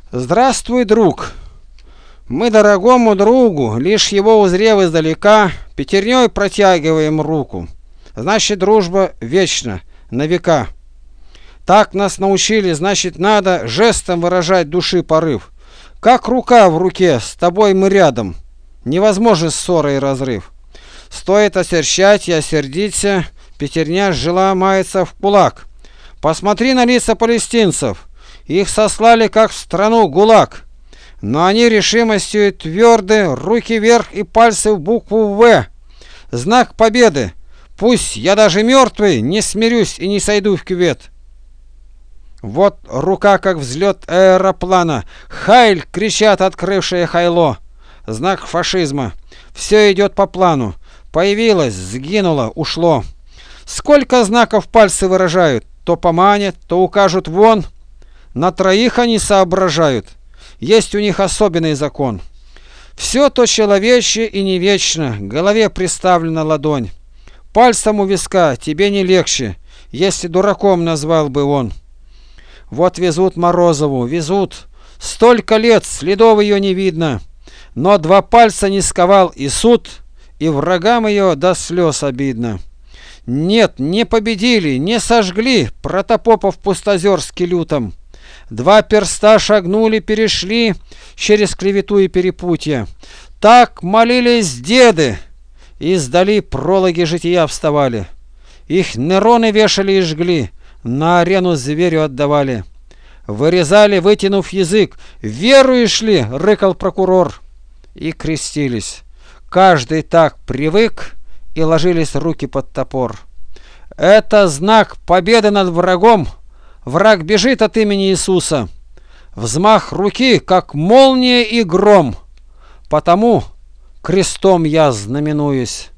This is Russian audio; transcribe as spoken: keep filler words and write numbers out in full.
Здравствуй, друг! Мы дорогому другу, лишь его узрев издалека, пятерней протягиваем руку. Значит, дружба вечна, на века. Так нас научили, значит, надо жестом выражать души порыв. Как рука в руке, с тобой мы рядом. Невозможен ссора и разрыв. Стоит осерчать и осердиться, пятерня жила мается в кулак. Посмотри на лица палестинцев. Их сослали, как в страну ГУЛАГ. Но они решимостью тверды, руки вверх и пальцы в букву «В». Знак победы. Пусть я даже мертвый, не смирюсь и не сойду в кювет. Вот рука, как взлет аэроплана. «Хайль!» — кричат открывшие хайло. Знак фашизма. Все идет по плану. Появилось, сгинуло, ушло. Сколько знаков пальцы выражают. То поманят, то укажут вон. На троих они соображают. Есть у них особенный закон. Все то человечье и не вечно. Голове приставлена ладонь. Пальцем у виска тебе не легче, если дураком назвал бы он. Вот везут Морозову, везут. Столько лет, следов ее не видно. Но два пальца не сковал и суд, и врагам ее до слез обидно. Нет, не победили, не сожгли протопопов пустозерски лютом. Два перста шагнули, перешли через клевету и перепутье. Так молились деды, издали прологи жития вставали. Их Нероны вешали и жгли, на арену зверю отдавали. Вырезали, вытянув язык. «Веруешь ли?» — рыкал прокурор. И крестились. Каждый так привык, и ложились руки под топор. Это знак победы над врагом. Враг бежит от имени Иисуса. Взмах руки, как молния и гром. Потому крестом я знаменуюсь.